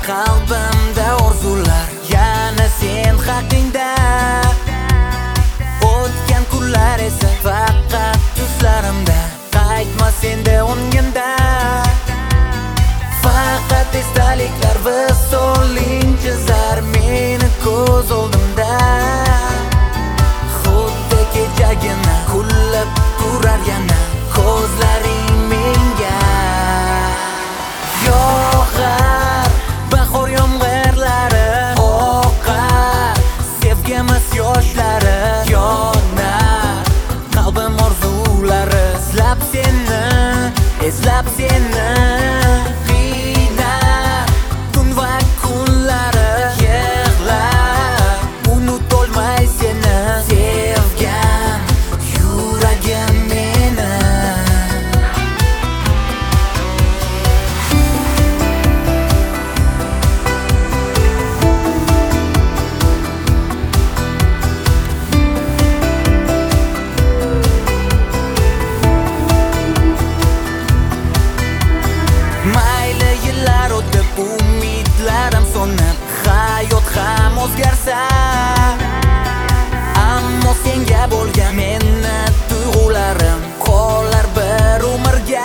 qalbimda orzular, yana sen haqingda. O'tgan kunlar esa faqat tuslarimda, qaytma senda o'ngimda. Faqat esdaliklar visoling chizar meni ko'z oldimda. Xuddi kechagina kullab turar yana ko'zlaring menga. Yo'g'ar bahor yomg'irlari, oqar sevgimiz yoshlari, yonar qalbim orzulari, eslab seni qiynar tun va kunlari, yig'lab unutolmay seni sevgan yuragim meni. Mayli yillar o'tib, umidlarim so'nib, hayot ham o'zgarsa, ammo senga bo'lgan meni tuyg'ularim qolar bir umrga.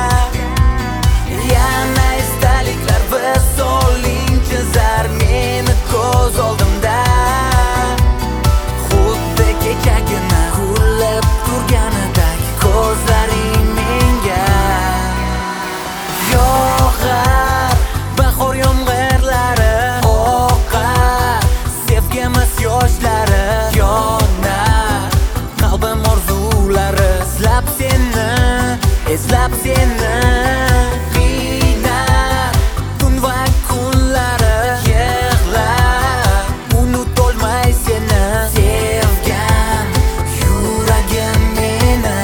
Yana esdaliklar visoling chizar meni ko'z oldimda. Xuddi kechagina kullab turganidek ko'zlaring menga. Yo'g'ar bahor yomg'irlari, oqar sevgimiz yoshlari, yonar qalbim orzulari, eslab seni qiynar tun va kunlari, yig'lab unutolmay seni sevgan yuragim meni.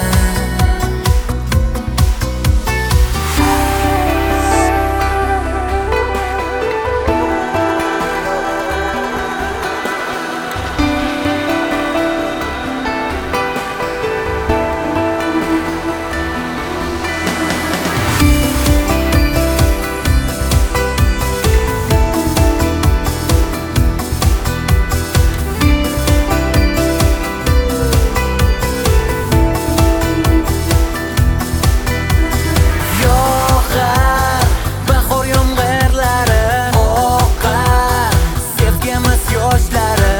Yo'g'ar bahor yomg'irlari, oqar sevgimiz yoshlari,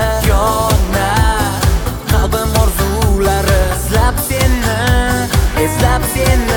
yonar qalbim orzulari, eslab seni